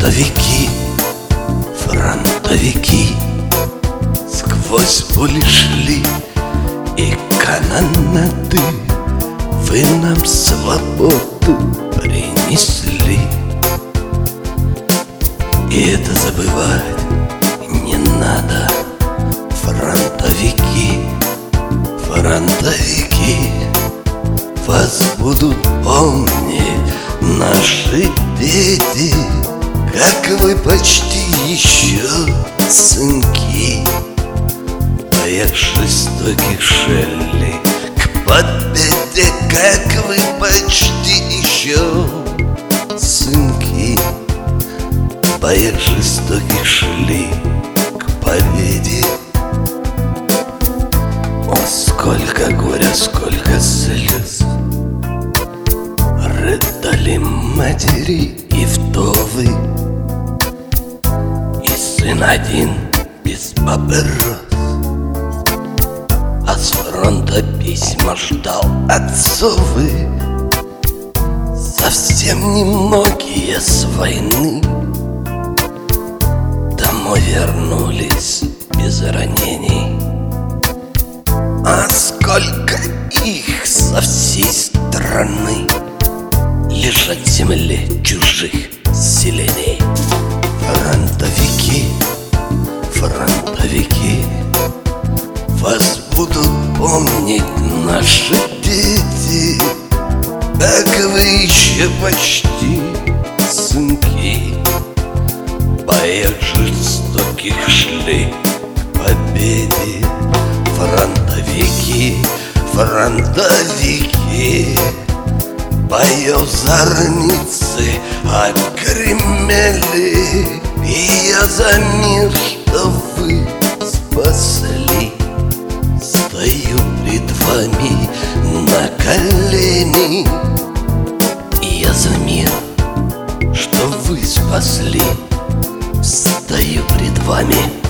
Фронтовики, фронтовики сквозь пули шли и канонады, вы нам свободу принесли. И это забывать не надо. Фронтовики, фронтовики, вас будут помнить наши дети, как вы почти еще сынки. В боях жестоких шли к победе, как вы почти еще сынки. В боях жестоких шли к победе. О, сколько горя, сколько слез рыдали матери и вдовы, и сын один без папы рос, а с фронта письма ждал отцовы. Совсем немногие с войны домой вернулись без ранений. А сколько их со всей страны лежат в земле чужих селений. Фронтовики, фронтовики, вас будут помнить наши дети, как вы еще почти сынки. В боях жестоких шли к победе. Фронтовики, фронтовики, боев зорницы отгремели, и я за мир, что вы спасли, стою пред вами на колени. И я за мир, что вы спасли, стою пред вами